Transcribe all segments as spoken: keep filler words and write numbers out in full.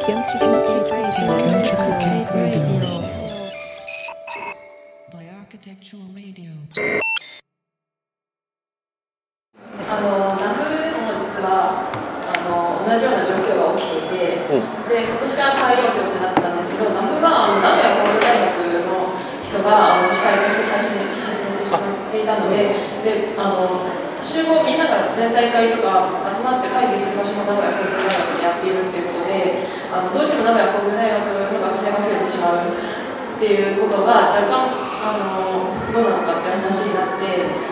あのナフでも実はあの同じような状況が起きていて、うん、で今年から変えようということになってたんですけど、ナフはあの名古屋工業大学の人があの司会として最初に始めてしまっていたので、であの集合みんなが全体会とか集まって会議する場所も名古屋工業大学でやっているっていうことで、あのどうしても名古屋工業大学の学生が増えてしまうっていうことが若干あのどうなのかっていう話になって。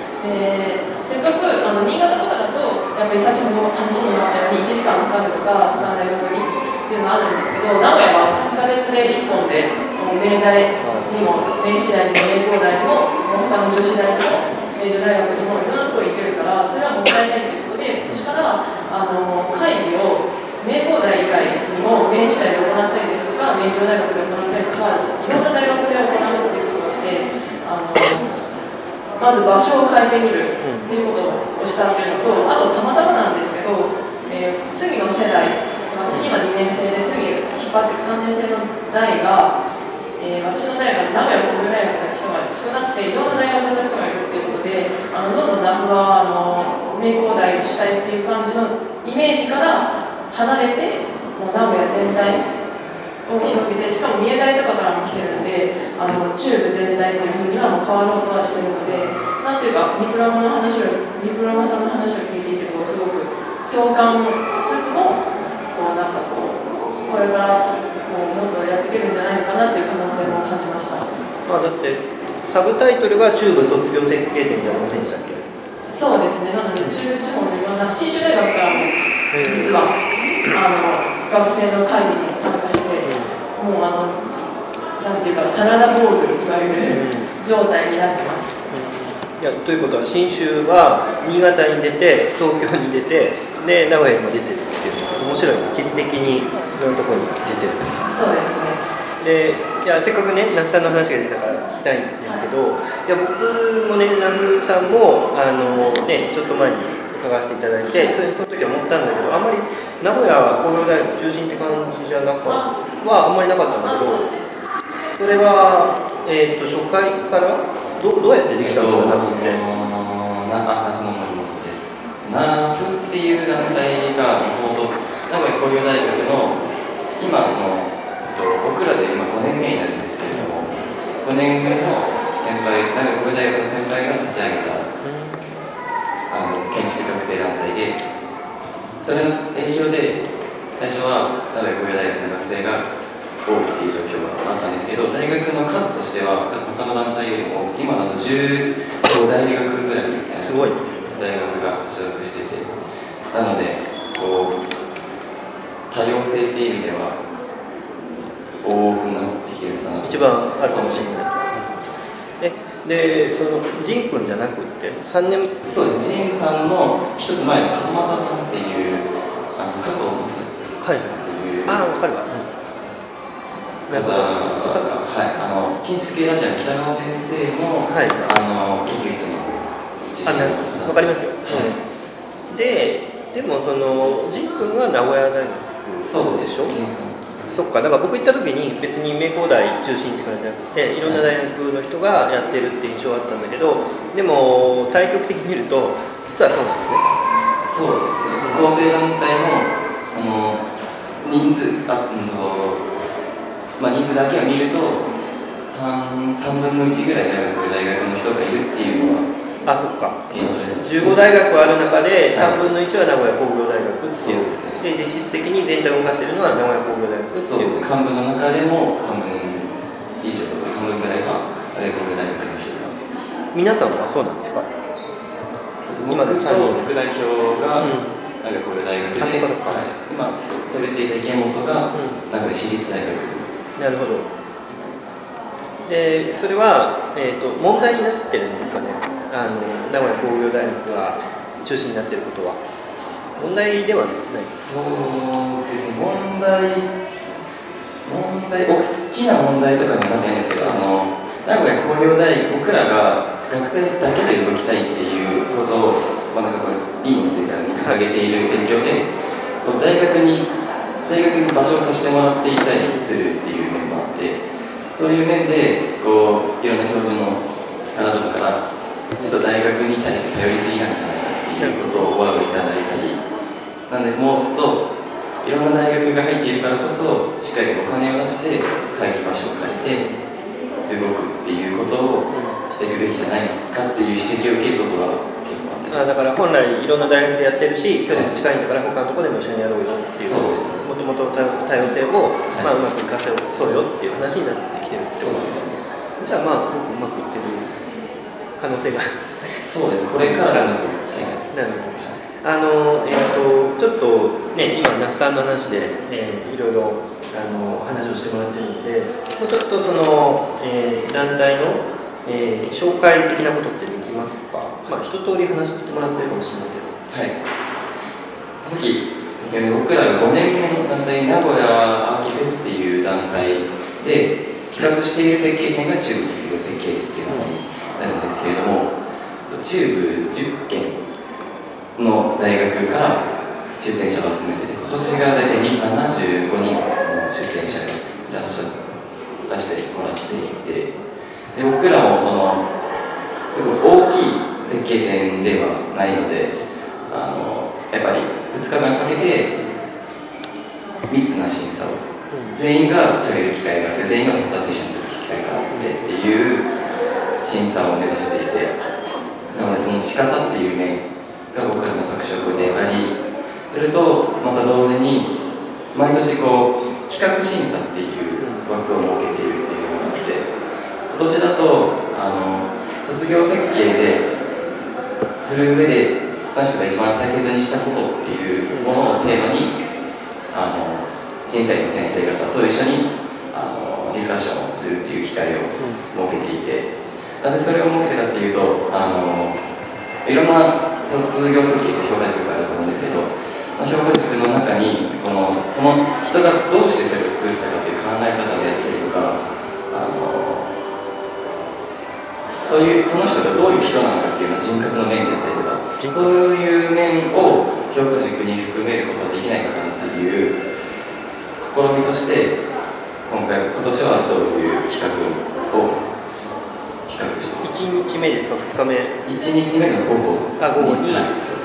でせっかくあの新潟とかだとやっぱり先ほど話になったようにいちじかんかかるとか他の大学にっていうのがあるんですけど、名古屋は地下鉄でいっぽんで明大にも明治大にも明工大にも他の女子大にも明治大学にもいろんなところに行けるから、それはもったいないということで、今年からあの会議を明工大以外にも明治大で行ったりですとか明治大学で行ったりとかいろんな大学で行うっていうことをして、あのまず場所を変えてみるっていうことをしたっていうのと、あとたまたまなんですけど、えー、次の世代、私今にねん生で次引っ張っていくさんねん生の代が、えー、私の代が名古屋工業大学の人が少なくていろんな大学の人がいるっていうことで、あのどんどんナフはあの明工大主体っていう感じのイメージから離れて、もう名古屋全体を広げて、しかも三重大とかからも来てるので、あの中部全体っていうふうにはもう変わろうとはしてるので、なんていうかディプロマの話をディプロマさんの話を聞いていてこうすごく共感をしつつも、こうなんかこうこれからこうもっとやっていけるんじゃないのかなっていう可能性も感じました。 まあ、だってサブタイトルが中部卒業設計展じゃありませんでしたっけ？ そうですね。なので中部地方のいろんな信州大学からも実は、あの学生の会議に参加して、もうあのなんていうかサラダボールいわゆる状態になってます。 いやということは信州は新潟に出て東京に出てで名古屋にも出てるっていう面白い地理的にいろんなところに出てると。 そうですね。 でいやせっかくね那須さんの話が出たから聞きたいんですけど、はい、いや僕もね那須さんもあの、ね、ちょっと前に伺わせていただいて、その時は思ったんだけど、あんまり名古屋工業大学中心って感じじゃなかったはあんまりなかったんだけど、それは、えー、と初回からど う, どうやってできたんですか？ナフって。 ナフの森本です。ナフっていう団体がもともと名古屋工業大学の今の僕らで今ごねんめになるんですけれども、ごねんめの先輩、名古屋工業大学の先輩が立ち上げたあの建築学生団体で、それの影響で最初は名古屋工業大学の学生が多いっていう状況があったんですけど、大学の数としては他の団体よりも今だとじゅうご大学ぐらいすごい大学が所属してて、なのでこう多様性っていう意味では多くなってきてるかな。 一番あるかもしれない。えでそのジン君じゃなくってさんねんそうです。ジンさんの一つ前の加藤正さんっていうあの加藤正さんっていう、 はい、あ分かるわ、 方が、はい、あの建築系ラジオの北川先生の、はい、あの研究室のあな分かりますよ、はい、ででもそのジン君は名古屋大学そうでしょ。 ジンさんそっか、だから僕行った時に別に明工大中心って感じじゃなくていろんな大学の人がやってるっていう印象があったんだけど、でも対極的に見ると実はそうなんですね。 そうですね。構成団体もその人数あ、うんとまあ、人数だけを見るとさんぶんのいちぐらい大学大学の人がいるっていうのはあ、そっか。 現状です。 じゅうご大学ある中でさんぶんのいちは名古屋工業大学っていう、 そうですね。 で実質的に全体を動かしているのは名古屋工業大学っていう。 そうです。幹部の中でも半分以上、半分ぐらいが名古屋工業大学の人が。 皆さんはそうなんですか？ 今のさんにん副代表が名古屋工業大学で、 あ、そっかそっか。 はい、今それでいた池本が名古屋市立大学。 なるほど。でそれは、えーと、問題になってるんですかね、あの名古屋工業大学が中心になっていることは。問題ではない。 そうですね、問題、問題、大きな問題とかにはなってないんですけど、あの名古屋工業大学、僕らが学生だけで動きたいっていうことを、まあ、なんかこう理念というか掲げている影響で、こう大学に大学に場所を貸してもらっていたりするっていう面もあって、そういう面でこういろんな教授の方とかからちょっと大学に対して頼りすぎなんじゃないかっていうことをワードいただいたり、なんでもっといろんな大学が入っているからこそしっかりお金を出して会議場所を借りて動くっていうことをしていくべきじゃないかっていう指摘を受けることが結構あって、 あだから本来いろんな大学でやってるし距離も近いんだから他のところでも一緒にやろうよっていう、 そうですね、 もともと多様性を、 はい、 まあ、うまく活かせそうよっていう話になってきてるってことですね。じゃあまあすごくうまくいってる可能性がそうですね、これからうまくいきたいな。 なるほど。あのえー、とちょっとね、今、那須さんの話で、えー、いろいろあの話をしてもらってるので、もうちょっとその、えー、団体の、えー、紹介的なことってできますか？まあ、一通り話してもらってるかもしれないけど。 はい。さっき、僕らがごねんめの団体、名古屋アーキフェスっていう団体で、企画している設計展が中部卒業設計展っていうのになるんですけれども、中部じゅっけんの大学から出展者を集めてて、今年が大体ななじゅうごにんの出展者がいらっしゃ出してもらっていて、で僕らもそのすごい大きい設計展ではないので、あのやっぱりふつかかんかけて密な審査を、全員がしゃべる機会があって、全員がフォトセッションする機会があってっていう審査を目指していて、なのでその近さっていう面が僕らの特色であり、それとまた同時に毎年こう企画審査っていう枠を設けているっていうのがあって、今年だとあの卒業設計でする上でその人が一番大切にしたことっていうものをテーマにあの審査員の先生方と一緒にあのディスカッションをするっていう機会を設けていて、なぜそれを設けてかっていうと、あのいろんな卒業設計って評価軸があると思うんですけど、評価軸の中にこのその人がどうしてそれを作ったかという考え方であったりとか、あのそういうその人がどういう人なのかっていうのは人格の面であったりとか、そういう面を評価軸に含めることができないかなっていう試みとして、今回今年はそういう企画を企画してます。いちにちめですか、ふつかめ？いちにちめの午後あ午後に、はい、そうです。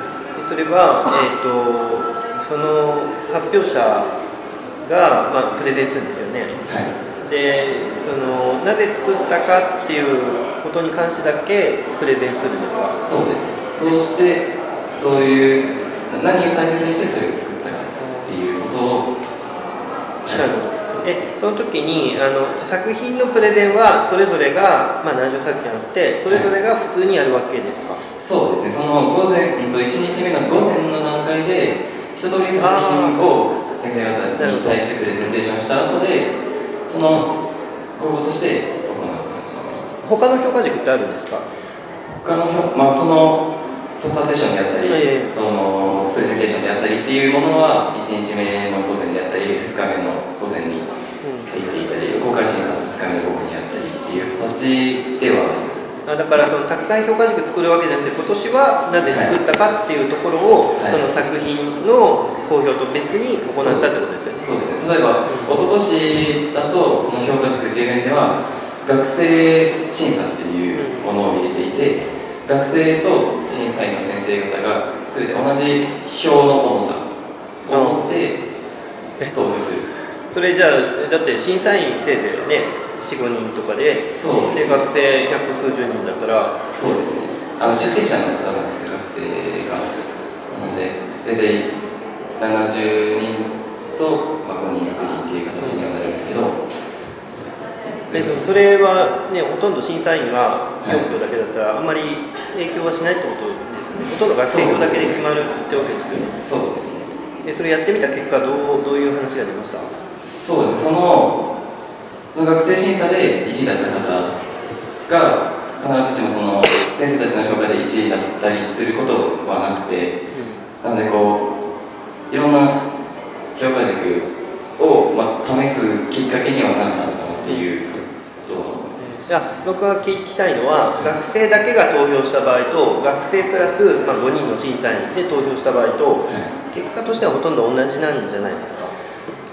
それは、えー、とその発表者が、まあ、プレゼンするんですよね。 はい、 でそのなぜ作ったかっていうことに関してだけプレゼンするんですか？ そうですね。どうしてそういう何を大切にしてそれを作ったかっていうことを、 なるほど。えその時にあの作品のプレゼンはそれぞれが、まあ、何十作品あってそれぞれが普通にやるわけですか？はい、 そうですね。その午前、いちにちめの午前の段階で一通り作品を先生方に対してプレゼンテーションした後で、その午後として行う形になります。 他の評価軸ってあるんですか？ 他の評、まあ、そのポスターセッションであったり、 えー、 そのプレゼンテーションであったりっていうものはいちにちめの午前であったり、ふつかめの午前に入っていたり、公開審査のふつかめの午後にあったりっていう形ではあります。 あだからそのたくさん評価軸作るわけじゃなくて、今年はなぜ作ったかっていうところを、はい、その作品の公表と別に行ったってことですよね。 そうですね。例えば、一昨年だとその評価軸っていう面では学生審査っていうものを入れていて、学生と審査員の先生方が全て同じ票の重さを持って投票する。 それじゃあだって審査員せいぜいねよん、ごにんとかで、 そうですね、 で学生百数十人だったら、 そうですね。あの出展者の方なんですけど、学生がなので大体ななじゅうにんと、まあ、ごにん、ろくにんっていう形にはなるんですけど。 でもそれはね、ほとんど審査員がよん票だけだったら、はい、あんまり影響はしないってことですね。ほとんど学生票だけで決まるってわけですよね。 そうですね。 でそれやってみた結果どう、どういう話が出ました？ そうですね。そのその学生審査でいちいだった方が必ずしもその先生たちの評価でいちいだったりすることはなくて、うん、なのでこういろんな評価軸を、まあ、試すきっかけにはなったのかなっていうことは思います。 じゃあ僕が聞きたいのは、学生だけが投票した場合と学生プラス、まあ、ごにんの審査員で投票した場合と、はい、結果としてはほとんど同じなんじゃないですか？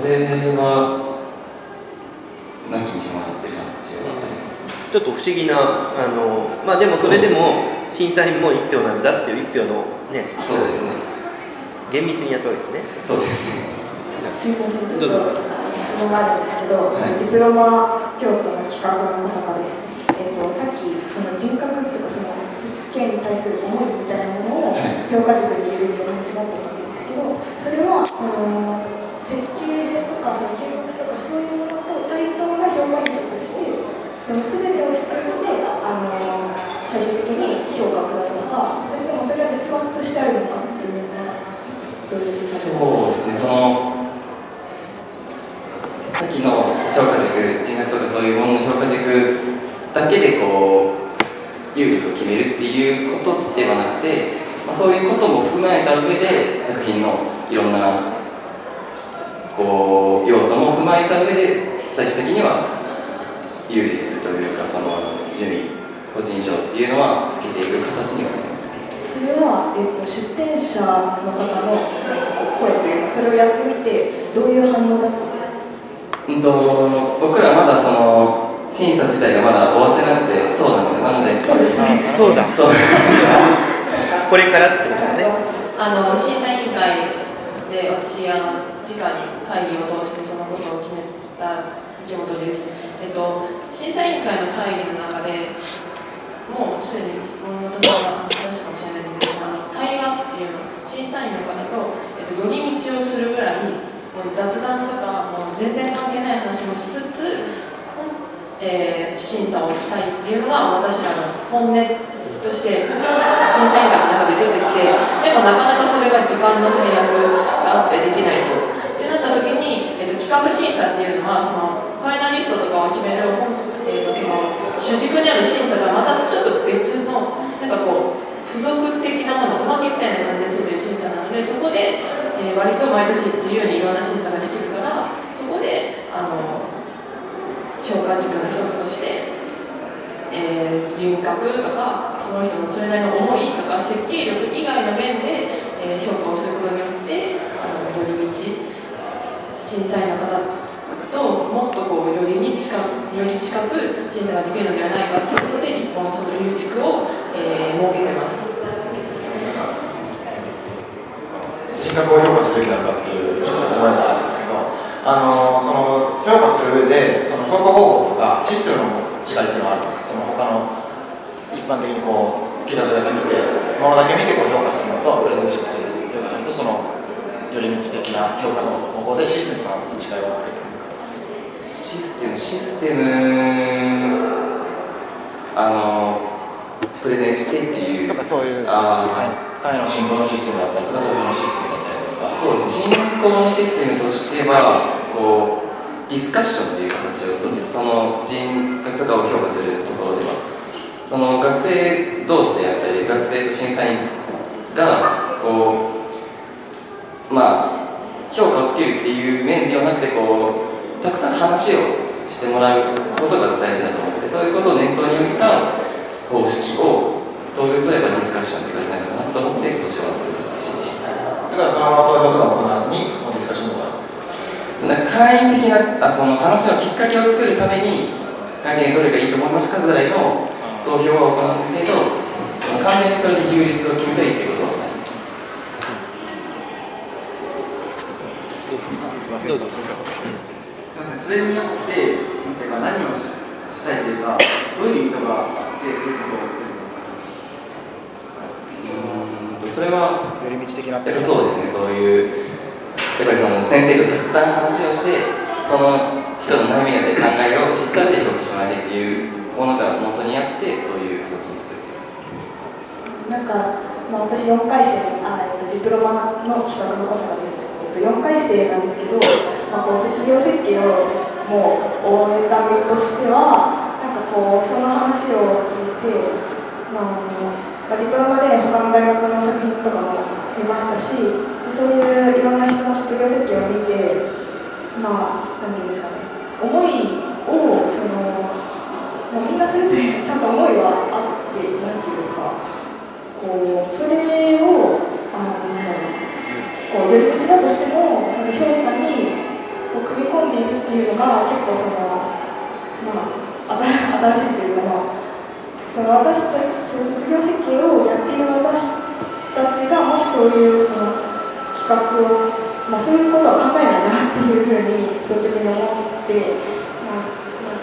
それはなきにしもあらずという感じはありますね。 ちょっと不思議なあの、まあ、でもそれでも審査員もいち票なんだっていういち票のね、 そうですね、 厳密にやったわけですね。 そうですね。 すみません、ちょっと質問があるんですけど、はい、ディプロマ京都の企画の小坂です。えっと、さっきその人格とかそのスーツ系に対する思いみたいなものを評価軸に入れるっていう話があったと思うんですけど、それはその設計とかその計画とかそういうものと対等な評価軸としてその全てをひっくるめてあの最終的に評価を下すのか、それともそれは別枠としてあるのかっていうのはどういうそうですね、そのさっきの評価軸、人格とかそういうものの評価軸だけでこう優劣を決めるっていうことではなくて、まあ、そういうことも踏まえた上で作品のいろんなこう要素も踏まえた上で最終的には優劣というかその順位、個人賞っていうのはつけていく形にはなります。 それは、えっと、出展者の方の声というかそれをやってみてどういう反応だったんですか？ うんと僕らまだその審査自体がまだ終わってなくて、そうなんですよ。なので、 そうですね。 そうだ。 そう。 これからってことですね。 あの審査委員会で私あの直に会議を通してそのことを決めた池本です。えっと審査委員会の会議の中でもうすでに私は話したかもしれないんですが、対話っていうの審査員の方と、えっと、寄り道をするぐらいもう雑談とかもう全然関係ない話もしつつ。えー、審査をしたいっていうのが私らの本音として審査委員会の中で出てきて、でもなかなかそれが時間の制約があってできないと。ってなった時に、えーと、企画審査っていうのはそのファイナリストとかを決める、えーと、その主軸にある審査がまたちょっと別のなんかこう付属的なもの、おまけみたいな感じでついてる審査なので、そこで、えー、割と毎年自由にいろんな審査ができるから、そこであの評価軸の一つとして、えー、人格とかその人のそれなりの思いとか設計力以外の面で、えー、評価をすることによってあの寄り道審査員の方ともっとこうよりに近くより近く審査ができるのではないかということで日本そのいう軸を、えー、設けてます。 人格を評価すべきなのかっていうちょっと思いがあるんですけど、あのその評価する上でその評価方法とかシステムの違いっていうのはあるんですか？その他の一般的にこう企画だけ見てものだけ見てこう評価するのとプレゼンテーションする評価するとその寄り道的な評価の方法でシステムの違いをつけてるんですか？ システムシステムあのプレゼンしてっていうとかそういうあ会の進行のシステムだったりとか投票のシステムだったりとか。 そうですね、進行のシステムとしてはこうディスカッションという形をとってその人格とかを評価するところではその学生同士であったり学生と審査員がこうまあ評価をつけるっていう面ではなくてこうたくさん話をしてもらうことが大事だと思ってて、そういうことを念頭に置いた方式を投票といえばディスカッションって感じなのかなと思って今年はそういう形にしてます。 だからそのまま投票とかも行わずにディスカッションとかなんか簡易的なあその話のきっかけを作るために会見どれがいいと思いますかぐらいの投票は行うんですけど、その完全にそれで優劣を決めたりっていうことはないです。 すみません、それによってなんていうか何をしたいというかどういう意図があってそういうことをやるんですか？ うーんとそれは寄り道的なそうですね、そういうやっぱりその先生とたくさん話をしてその人の悩みや考えを知った上で評価してもらいたいっていうものが元にあってそういう形になってるそうです。 なんか、まあ、私よんかい生あ、えっと、ディプロマの企画の小坂です。えっと、よんかい生なんですけど、まあ、こう卒業設計をもう終えた身としてはなんかこうその話を聞いて、まあ、あのまあ、ディプロマで他の大学の作品とかも見ましたし、そういういろんな人の卒業設計を見て、まあ、なんていうんですかね、思いをその、まあ、みんなそれぞれちゃんと思いはあって、なんていうか、こうそれをあのこう寄り道だとしても、その評価にこういうのが結構その、まあ、新しいというか、まあ、その私たその卒業設計をやっている私たちがもしそういうその企画を、まあ、そういうことは考えないなっていうふうに率直に思って、まあ、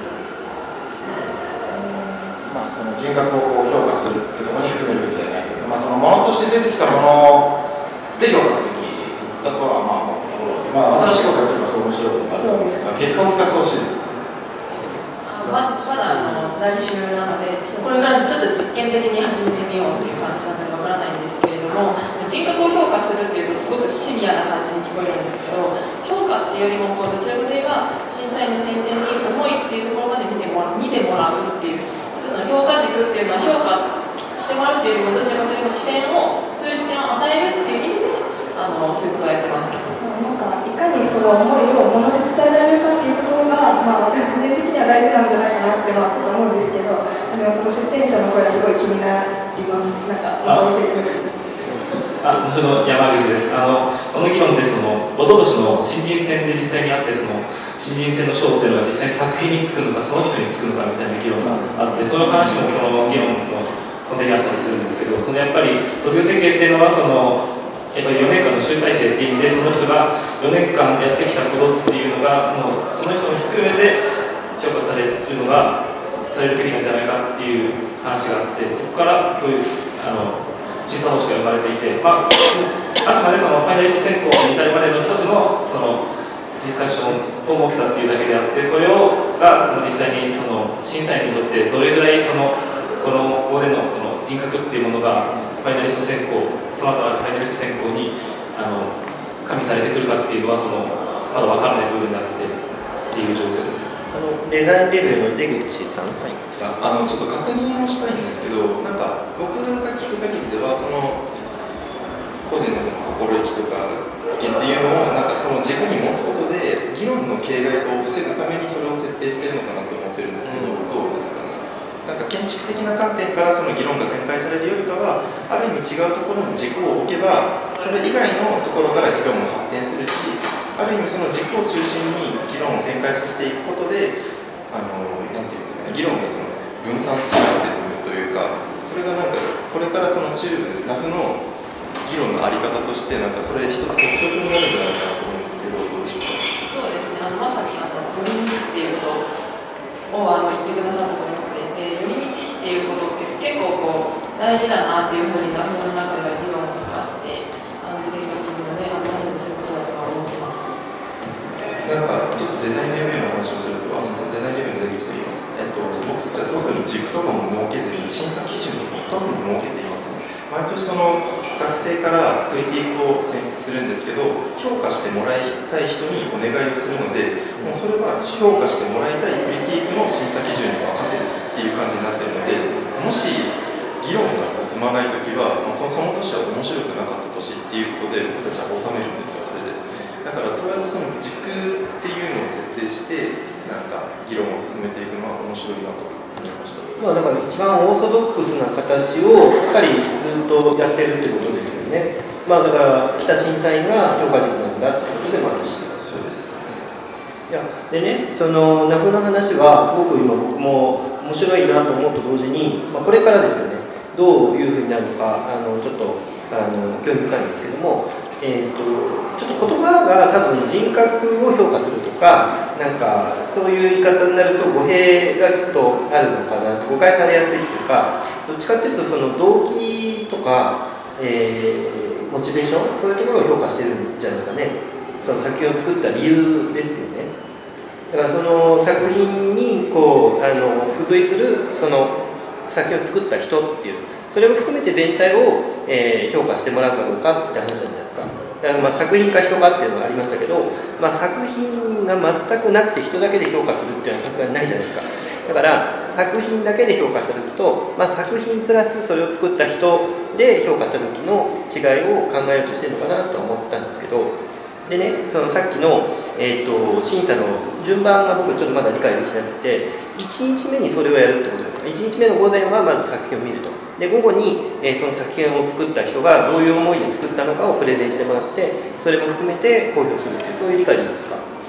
まあ、その人格を評価するってところに含めるべきではないというか、まあ、そのものとして出てきたもので評価すべきだとはまあ思うところで、まあ、新しいことやってればすごい面白いことだと思うんですが、結果を聞かせてほしいですね。 ままだあの来週なので、これからちょっと実験的に始めてみようっていう感じなのでわからないんですけれども、人格を評価するっていうとすごくシビアな感じに聞こえるんですけど、評価っていうよりもこうどちらかといえば審査員の先生に思いっていうところまで見てもらう見てもらうっていう一つの評価軸っていうのは、評価してもらうっていうよりもどちらかというと視点をそういう視点を与えるっていう意味であのそういうことをやってます。 なんかいかにその思いをもので伝えられるかっていうところが、まあ、個人的には大事なんじゃないかなってまあちょっと思うんですけど、でもその出展者の声はすごい気になります。なんか教えてほしいです。 あ、その山口です。あのこの議論ってその一昨年の新人戦で実際にあって、その新人戦の賞っていうのが実際に作品につくのかその人につくのかみたいな議論があって、その話もこの議論の根底にあったりするんですけど、そのやっぱり卒業設計っていうのはそのやっぱりよねんかんの集大成っていう意味で、その人がよねんかんやってきたことっていうのがもうその人も含めて評価されるのがされるべきなんじゃないかっていう話があって、そこからこういうあの審査方式が生まれていて、まあ、あくまでそのファイナリスト選考に至るまでの一つのそのディスカッションを設けたっていうだけであって、これをがその実際にその審査員にとってどれぐらいそのこのここでのその人格っていうものがファイナリスト選考、その後はファイナリスト選考にあの加味されてくるかっていうのはそのまだ分からない部分になってっていう状況です。 あのデザインレビューの出口さん、はい、 あのちょっと確認をしたいんですけど、なんか僕が聞く限りではその個人のその心意気とか意見っていうのをなんかその軸に持つことで議論の形骸化を防ぐためにそれを設定しているのかなと思ってるんですけど、うん、どうですかね。なんか建築的な観点からその議論が展開されるよりかは、ある意味違うところに軸を置けばそれ以外のところから議論も発展するし、ある意味その軸を中心に議論を展開させていくことで、あのなんていうんですかね、議論がその分散しなくて済むというか、それがなんかこれからその中部ナフの議論のあり方としてなんかそれ一つ特徴になるんじゃないかなと思うんですけど、どうでしょうか。 そうですね。あのまさにあの寄り道っていうことをあの言ってくださったと思っていて、寄り道っていうことって結構こう大事だなっていうふうにナフの中では議論があってあの出てきたというので、あのまさにそういうことだとは思ってます。 なんかちょっとデザインレビューの話をすると、あ、すみません、デザインレビューの出口と言います。えっと、僕たちは特に軸とかも設けずに、審査基準とかも特に設けていません。毎年その学生からクリティックを選出するんですけど、評価してもらいたい人にお願いをするので、もうそれは評価してもらいたいクリティックの審査基準に任せるっていう感じになっているので、もし議論が進まないときは、その年は面白くなかった年っていうことで僕たちは収めるんですよ、それで。だからそうやってその軸っていうのを設定してなんか議論を進めていくのは面白いなと思いました。 まあ、だから一番オーソドックスな形をやっぱりずっとやってるってことですよね。まあ、だから来た審査員が評価軸なんだってことでもあるし。 そうです。 いやでね、そのナフの話はすごく今僕も面白いなと思うと同時に、まあ、これからですよね、どういうふうになるのかあのちょっとあの興味深いんですけども、えー、とちょっと言葉が多分人格を評価するとか、なんかそういう言い方になると語弊がちょっとあるのかな、誤解されやすいというか、どっちかっていうとその動機とか、えー、モチベーション、そういうところを評価してるんじゃないですかね。その作品を作った理由ですよね。だからその作品にこうあの付随するその作品を作った人っていう、それを含めて全体を、えー、評価してもらうかどうかって話なんじゃないですか。だからまあ作品か人かっていうのがありましたけど、まあ、作品が全くなくて人だけで評価するっていうのはさすがにないじゃないですか。だから作品だけで評価した時と、まあ、作品プラスそれを作った人で評価した時の違いを考えようとしてるのかなと思ったんですけど、でね、そのさっきの、えー、と審査の順番が僕ちょっとまだ理解できなくて、いちにちめにそれをやるってことですか。いちにちめの午前はまず作品を見ると、で午後に、えー、その作品を作った人がどういう思いで作ったのかをプレゼンしてもらって、それも含めて公表するっていう、そういう理解でいいですか。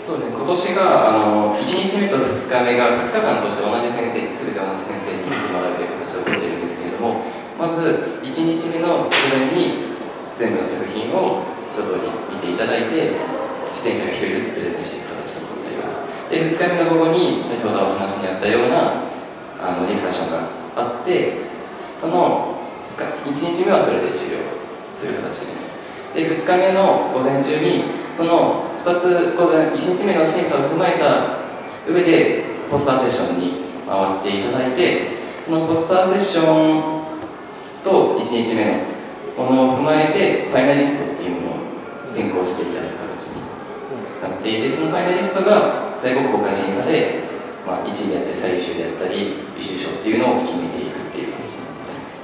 そうですね、今年があのいちにちめとふつかめがふつかかんとして同じ先生、すべて同じ先生に見てもらうという形をとっているんですけれども、まずいちにちめの午前に全部の作品をちょっと見ていただいて、出展者がひとりずつプレゼンしていく形になっています。で、ふつかめの午後に先ほどお話にあったようなあのディスカッションがあって、そのいちにちめはそれで終了する形になります。で、ふつかめの午前中にそのふたつ午前いちにちめの審査を踏まえた上でポスターセッションに回っていただいて、そのポスターセッションといちにちめのものを踏まえてファイナリストっていうものを選考していただく形になっていて、そのファイナリストが最後公開審査で、まあ、いちいであったり最優秀であったり優秀賞っていうのを決めていくっていう形になります。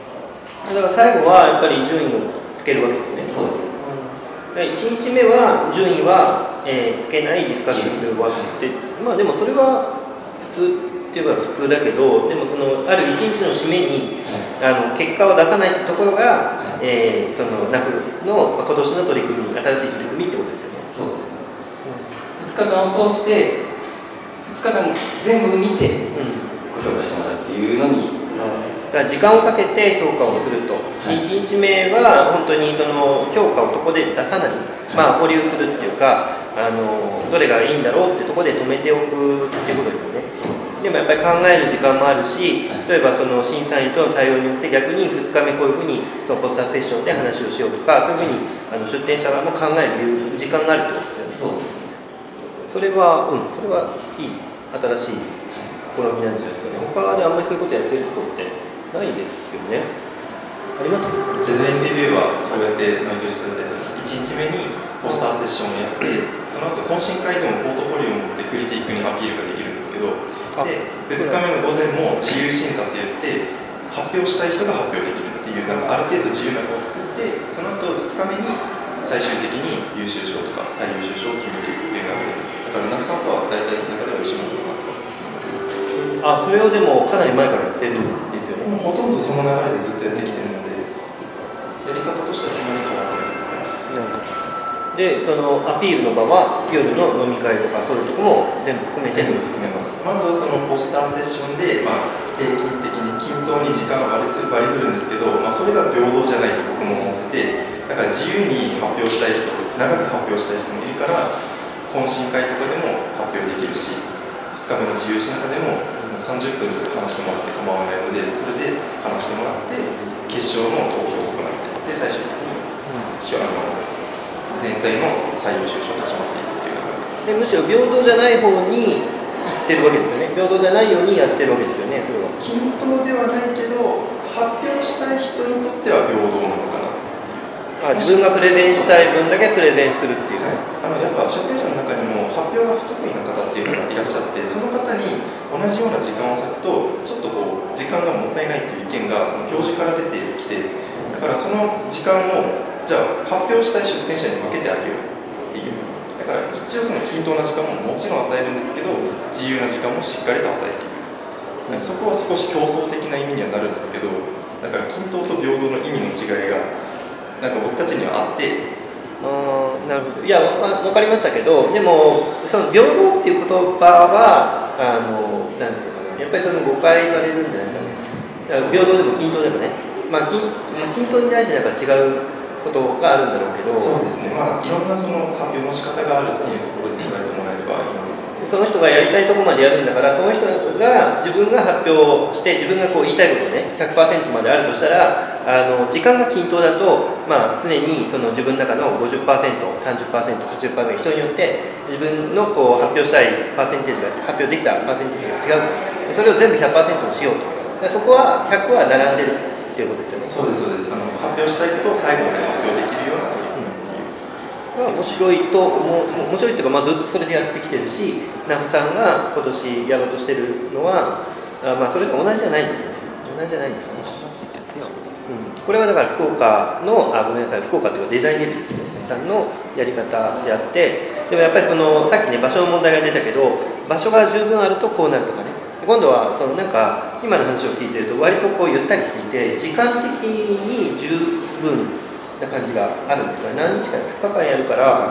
だから最後はやっぱり順位をつけるわけですね。 そうです。 いちにちめは順位は、えー、つけないディスカッションで終わって、まあでもそれは普通って言えば普通だけど、でもそのあるいちにちの締めに、はい、あの結果を出さないってところが、はい、えー、そのナフの、まあ、今年の取り組み、新しい取り組みってことですよね。 そうですね。ふつかかんを通してふつかかん全部見て、うん、ご評価してもらうっていうのに。 だから時間をかけて評価をすると、はい、いちにちめは本当にその評価をそこで出さない、まあ、保留するっていうか、あのどれがいいんだろうっていうところで止めておくっていうことですよね。でもやっぱり考える時間もあるし、例えばその審査員との対応によって逆にふつかめこういうふうにそのポスターセッションで話をしようとか、そういうふうにあの出展者側も考える時間があるってことですよね。そうですね。それは、うん、それはいい新しい試みなんじゃないですかね。他であんまりそういうことやってるところってないですよね。ありますデザインレビューはそうやって毎年されてるんです。いちにちめにポスターセッションをやって、その後懇親会でもポートフォリオを持ってクリティックにアピールができるんですけど、でふつかめの午前も自由審査って言って発表したい人が発表できるっていう、なんかある程度自由な子を作って、その後ふつかめに最終的に優秀賞とか最優秀賞を決めていくっていうのがだからナフさんとは大体の中では一緒なのかなと。 あ、それをでもかなり前からやってるんですよね。 ほとんどその流れでずっとやってきてるので、やり方としてはそんなに変わってないですね。 で、そのアピールの場は夜の飲み会とかそういうとこも全部含めて全部含めます。まずはそのポスターセッションで、まあ、平均的に均等に時間を割りする割り振るんですけど、まあ、それが平等じゃないと僕も思ってて、だから自由に発表したい人、長く発表したい人もいるから、懇親会とかでも発表できるし、ふつかめの自由審査でもさんじゅっぷんとか話してもらって構わないので、それで話してもらって決勝の投票を行って、で最終的に、うん、あの全体の最優秀賞が決まっていくっていうのが、でむしろ平等じゃない方に行ってるわけですよね。平等じゃないようにやってるわけですよね。それは均等ではないけど発表したい人にとっては平等なのかな。 あ、自分がプレゼンしたい分だけプレゼンするっていう、はい、 あのやっぱ出展者の中にも発表が不得意な方っていうのがいらっしゃって、その方に同じような時間を割くとちょっとこう時間がもったいないっていう意見がその教授から出てきて、だからその時間をじゃあ発表したい出展者に分けてあげようっていう、だから一応その均等な時間ももちろん与えるんですけど、自由な時間もしっかりと与えていく。そこは少し競争的な意味にはなるんですけど、だから均等と平等の意味の違いがなんか僕たちにはあって。 あ、なるほど。いや、わ分かりましたけど、でもその平等っていう言葉はあのなんていうのかな、やっぱりそれも誤解されるんじゃないですかね。平等でも均等でもね、まあ均均等に対してなんか違うことがあるんだろうけど、 そうですね。まあいろんなその発表の仕方があるっていうところで捉えてもらえればいいのかと。 その人がやりたいところまでやるんだから、その人が自分が発表して自分がこう言いたいことね ひゃくパーセント まであるとしたら、あの時間が均等だと、まあ、常にその自分の中の ごじゅっパーセント、さんじゅっパーセント、はちじゅっパーセント 人によって自分のこう発表したいパーセンテージが発表できたパーセンテージが違う。それを全部 ひゃくパーセント にしようと。そこはひゃくは並んでるっていうことですよね。 そうですそうです。あの発表したいことを最後まで発表できるような取り組み。 面白いと思う、面白いっていうか、まあ、ずっとそれでやってきてるし、ナフさんが今年やろうとしてるのは、あ、まあ、それと同じじゃないんですよね。同じじゃないんですよね。うん、これはだから福岡の、あ、ごめんなさい、福岡っていうかデザインレビューですね、さんのやり方であって、でもやっぱりそのさっきね、場所の問題が出たけど、場所が十分あるとこうなるとかね、今度はそのなんか今の話を聞いてると、割とこうゆったりしていて、時間的に十分な感じがあるんですよね。何日かふつかかんやるから、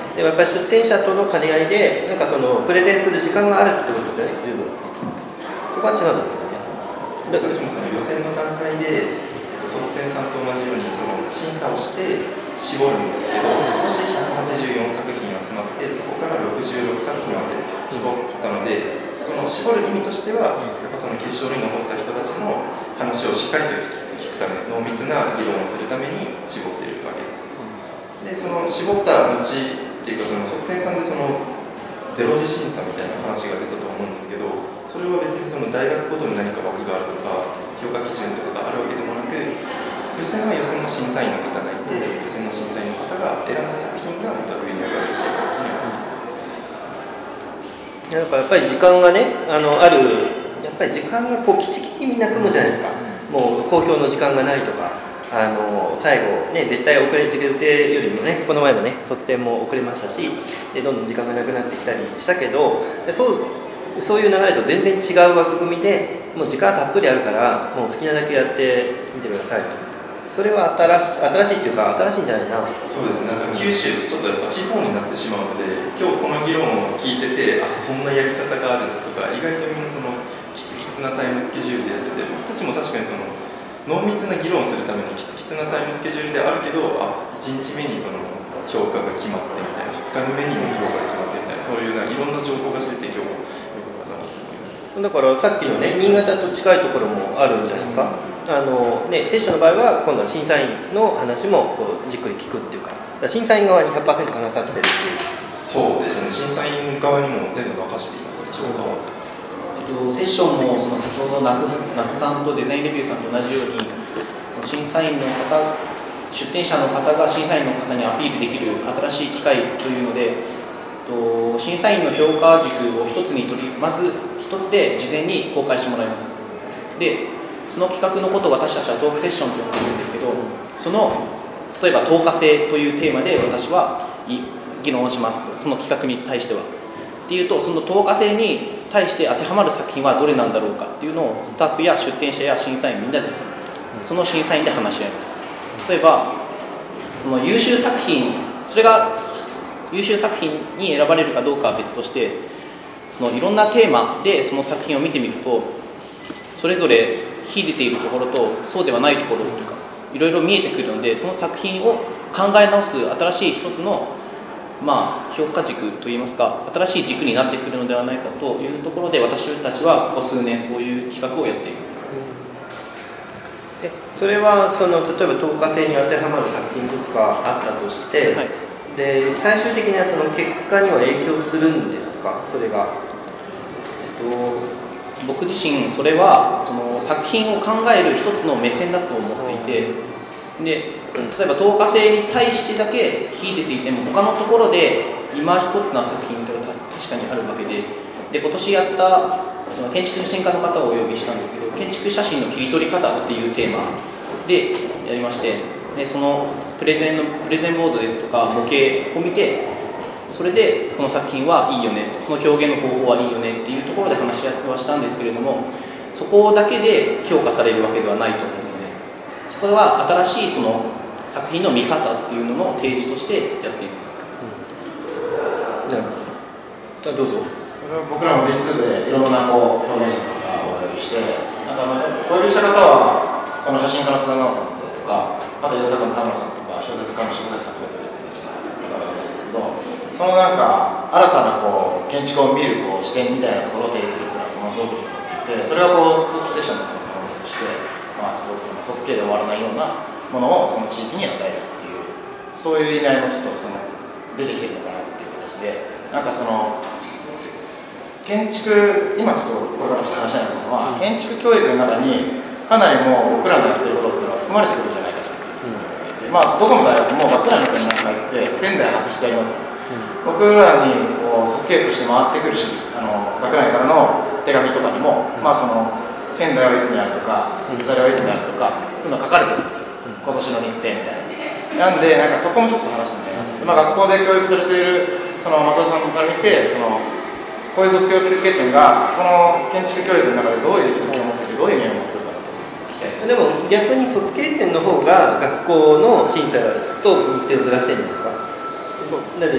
でやっぱり出店者との兼ね合いでなんかそのプレゼンする時間があるってことですよね、十分。そこは違うんですよね。 私たちもその予選の段階で卒店さんと同じようにその審査をして絞るんですけど、今年ひゃくはちじゅうよんさくひん集まってそこからろくじゅうろくさくひんまで絞ったので、その絞る意味としてはやっぱその決勝に残った人たちの話をしっかりと聞くため、濃密な議論をするために絞っているわけです。でその絞った後っていうか、その卒店さんでそのゼロ次審査みたいな話が出たと思うんですけど、それは別にその大学ごとに何か枠があるとか評価基準とかがあるわけでもなく、予選は予選の審査員の方がいて、予選の審査員の方が選んだ作品がまた上に上がるっていう形になっています。 なんかやっぱり時間がね、あのあるやっぱり時間がこうきちきちみんな組むじゃないですか。もう公表の時間がないとか、あの最後ね絶対遅れる予定よりもね、この前のね卒展も遅れましたし、でどんどん時間がなくなってきたりしたけど、そうそういう流れと全然違う枠組みで、もう時間たっぷりあるからもう好きなだけやってみてくださいと。それは新し新しいっていうか新しいんじゃないな。 そうですね。なんか九州ちょっとやっぱ地方になってしまうので、今日この議論を聞いてて、あそんなやり方があるとか、意外とみんなそのきつきつなタイムスケジュールでやってて、僕たちも確かにその濃密な議論をするためにきつきつなタイムスケジュールであるけど、あいちにちめにその評価が決まってみたいな、ふつかめにも評価が決まってみたいな、そういうないろんな情報が出て今日もよかったなと思います。 だからさっきのね新潟と近いところもあるんじゃないですか。あのね、セッションの場合は今度は審査員の話もこうじっくり聞くっていうか、だから審査員側に ひゃくパーセント 話させてるっていう。 そうですね。審査員側にも全部任せていますね、評価は。 えっと、セッションもその先ほどナクさんとデザインレビューさんと同じように、その審査員の方、出展者の方が審査員の方にアピールできる新しい機会というので、と審査員の評価軸を一つに取り、まず一つで事前に公開してもらいます。でその企画のことを私たちはトークセッションと呼んでいるんですけど、その例えば透過性というテーマで私は議論をしますと、その企画に対してはっていうと、その透過性に対して当てはまる作品はどれなんだろうかっていうのをスタッフや出展者や審査員みんなでその審査員で話し合います。例えばその優秀作品、それが優秀作品に選ばれるかどうかは別として、そのいろんなテーマでその作品を見てみると、それぞれ秀でているところとそうではないところというかいろいろ見えてくるので、その作品を考え直す新しい一つの、まあ、評価軸といいますか新しい軸になってくるのではないかというところで、私たちはここ数年そういう企画をやっています。 えそれはその例えば透過性に当てはまる作品物があったとして、はい、で最終的にはその結果には影響するんですか、それが。 えっと僕自身それはその作品を考える一つの目線だと思っていて、で例えば透過性に対してだけ秀でていても他のところで今一つな作品というのは確かにあるわけで、で今年やった建築写真家の方をお呼びしたんですけど、建築写真の切り取り方っていうテーマでやりまして、でそのプレゼンのプレゼンボードですとか模型を見て、それでこの作品はいいよねと、その表現の方法はいいよねっていうところで話し合いはしたんですけれども、そこだけで評価されるわけではないと思うので、そこは新しいその作品の見方っていうのの提示としてやっています。 うん、じゃあどうぞ。 それは僕らも ディーツー でいろんなこう表現者の方をお呼びして、なんかお呼びした方はその写真家の津田直さんとか、あと映像作家の田村さんとか、小説家の柴崎さんとかっていう方がいるんですけど、そのなんか新たなこう建築を見るこう視点みたいなところを提示するっていうのはそのすごくいいと思っていて、それはこう卒セッションのその可能性として、まあ、その卒系で終わらないようなものをその地域に与えるっていう、そういう意味合いもちょっとその出てきてるのかなっていう形で、なんかその建築、今ちょっとこれから話したいのは、建築教育の中にかなりもう僕らのやってることっていうのは含まれてくるんじゃないかと思っていて、まあどこの大学も学内の展覧会って仙台外してあります。僕らにこう卒系として回ってくるし、あの学内からの手紙とかにも、まあその仙台はいつにあるとか、それはいつにあるとか、そういうの書かれてるんですよ。今年の日程みたいな。なんでなんかそこもちょっと話してみたいな。まあ学校で教育されているその松田さんから見て、そのこういう卒業設計展がこの建築教育の中でどういう実験を持っていて、どういう意味を持っているかなと聞きたいです。 でも逆に卒系展の方が学校の審査と日程をずらしてるんですか。そうだって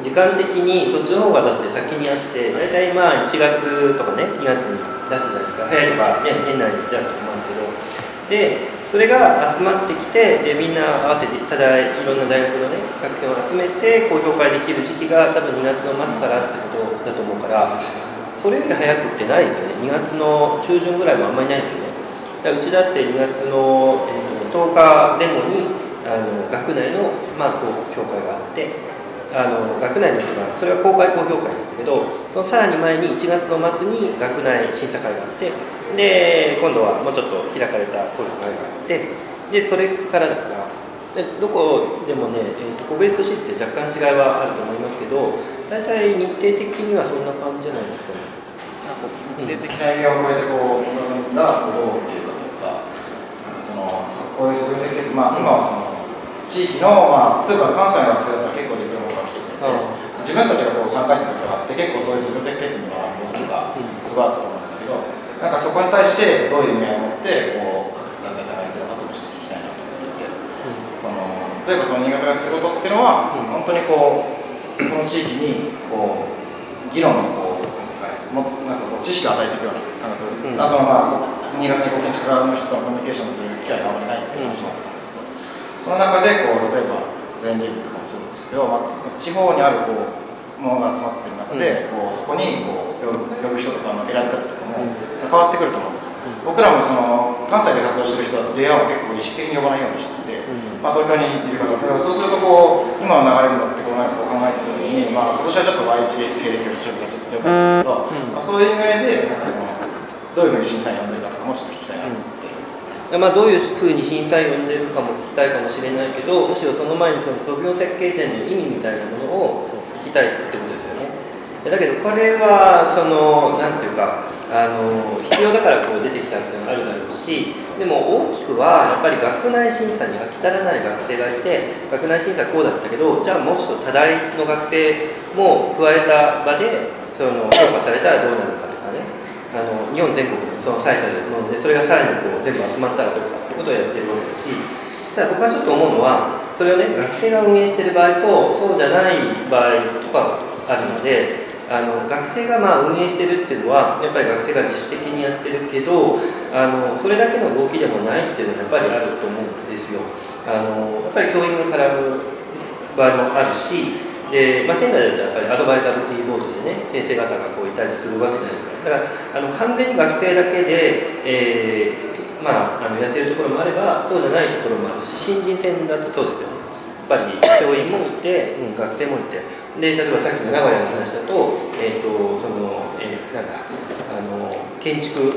時間的にそっちの方がだって先にあって大体まあいちがつとかねにがつに出すじゃないですか。早いとか、ね、年内に出すとかもあるけどでそれが集まってきてでみんな合わせてただいろんな大学のね作品を集めて高評価できる時期が多分にがつの末からってことだと思うからそれより早くってないですよね。にがつの中旬ぐらいもあんまりないですよね。だからうちだってにがつの、えー、ととおかぜん後にあの学内の、まあ、高評価があってあの学内の人がそれは公開高評価なんだけどそのさらに前にいちがつの末に学内審査会があってで今度はもうちょっと開かれた高評価会があってでそれからだからでどこでもね、えー、と国立と私立で若干違いはあると思いますけど大体日程的にはそんな感じじゃないですかね。 日程的な意味を超えてこう小田さんがどう見ているかというかそのこういう卒業設計って、まあ、今はその地域の、まあ、例えば関西の学生だったら結構ディプロマが来てくれて、自分たちがこうさんかい生の人があって結構そういう卒業設計っていうのが動きがすごいあったと思うんですけどなんかそこに対してどういう意味合いを持ってこう各団体さんがやってるのかとして聞きたいなと思っていて、その例えばその新潟がやってることっていうのは、本当にこうこの地域にこう議論のこうもなんかこう知識を与えていくようななんか、うん、そのまあ新潟にこう建築家の人とコミュニケーションする機会があまりないっていう話もあったんですけど、その中でこう例えば全リーグとかもそうですけど、まあ、地方にあるこうものが集まっている中で、うん、こうそこにこう呼ぶ人とかの選び方とかも変わってくると思うんです、うん、僕らもその関西で活動してる人は出会うの結構意識的に呼ばないようにしていて、うんまあ、東京にいる方だからそうするとこう今の流れに乗ってこうなんかこう考えた時に、まあ、今年はちょっと ワイジーエス 系列強がちょっと強かったんですけど、うんまあ、そういう意味でなんかそのどういうふうに審査員呼んでるかとかもちょっと聞きたいなと思って。 うんまあ、どういうふうに審査員を呼んでるかも聞きたいかもしれないけどむしろその前にその卒業設計展の意味みたいなものを聞きたいってことですよね。だけどこれはそのなんていうかあの必要だからこう出てきたっていうのがあるだろうしでも大きくはやっぱり学内審査に飽き足らない学生がいて学内審査こうだったけどじゃあもうちょっと多大の学生も加えた場でその評価されたらどうなるかとかねあの日本全国のその最たるものでそれがさらにこう全部集まったらどうかってことをやってるわけだしただ僕はちょっと思うのはそれをね学生が運営してる場合とそうじゃない場合とかあるのであの学生がまあ運営してるっていうのはやっぱり学生が自主的にやってるけどあのそれだけの動きでもないっていうのはやっぱりあると思うんですよ。あのやっぱり教員が絡む場合もあるしで、まあ、仙台だったらやっぱりアドバイザリーボードでね先生方がこういたりするわけじゃないですか。だからあの完全に学生だけで、えーまあ、あのやってるところもあればそうじゃないところもあるし新人戦だとそうですよね。やっぱり教員もいて、うん、学生もいてで例えばさっきの名古屋の話だと,、えーとそのえー、なんだあの建築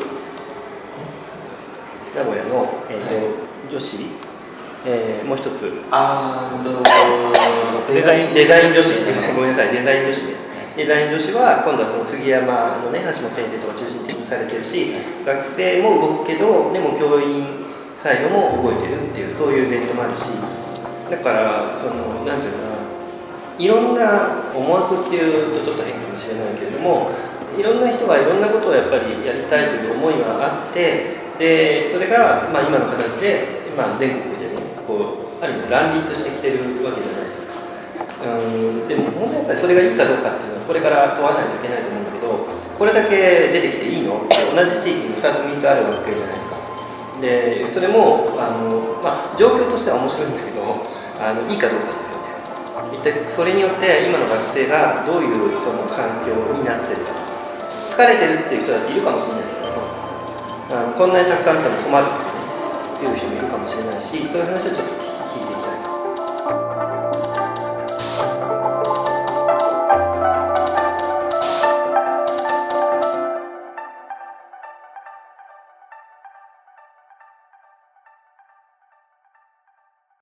名古屋の、えーとはい、女子、えー、もう一つあデザインデザイン女子ごめんなさいデザイン女子ねデザイン女子は今度はその杉山のね橋本先生とか中心的にされてるし学生も動くけどでも教員サイドも動いてるっていうそういうイベントもあるしだからそのなんていうかないろんな思惑っていうとちょっと変かもしれないけれどもいろんな人がいろんなことをやっぱりやりたいという思いがあってでそれが、まあ、今の形で、まあ、全国でねこうある意味乱立してきてるわけじゃないですか。うんでも本当にやっぱりそれがいいかどうかっていうのはこれから問わないといけないと思うんだけどこれだけ出てきていいのって同じ地域にふたつみっつあるわけじゃないですか。でそれもあの、まあ、状況としては面白いんだけどあのいいかどうかですよね。一体それによって今の学生がどういうその環境になってるかとか疲れてるっていう人だっているかもしれないですよね。あのこんなにたくさんあったら困るっていう人もいるかもしれないしそういう話はちょっと聞いていきたいと。